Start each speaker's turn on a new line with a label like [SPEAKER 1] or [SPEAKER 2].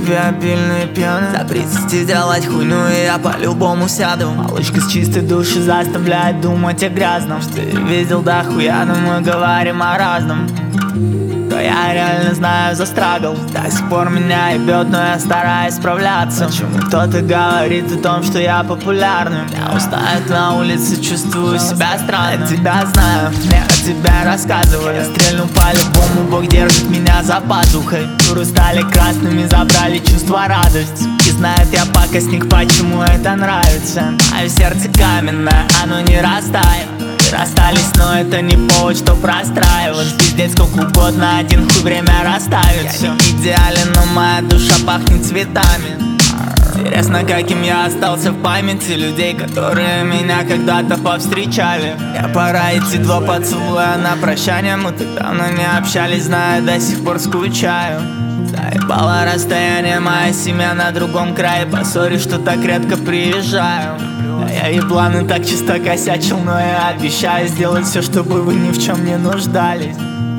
[SPEAKER 1] тебе обильные пьяны. Запретите делать хуйню, и я по-любому сяду. Малышка с чистой души заставляет думать о грязном. Что я видел дохуя, но мы говорим о разном. То я реально знаю за страгл. До сих пор меня ебет, но я стараюсь справляться. Почему кто-то говорит о том, что я популярный? Меня узнают на улице, чувствую себя странно. Я тебя знаю, мне о тебе рассказывали. Я стрельну по-любому, Бог держит меня за пазухой. Туры стали красными, забрали чувство радости. Суки знают, я пакостник, почему это нравится. Мое сердце каменное, оно не растает. Расстались, но это не повод, что простраивать. Пиздец сколько угодно, один хуй время расставит. Я не идеален, но моя душа пахнет цветами. Интересно, каким я остался в памяти людей, которые меня когда-то повстречали. Я пора идти, 2 поцелуя на прощание. Мы так давно не общались, знаю, до сих пор скучаю. Заебало расстояние, моя семья на другом крае. Поссорюсь, что так редко приезжаю. Я еблан и так чисто косячил, но я обещаю сделать все, чтобы вы ни в чем не нуждались.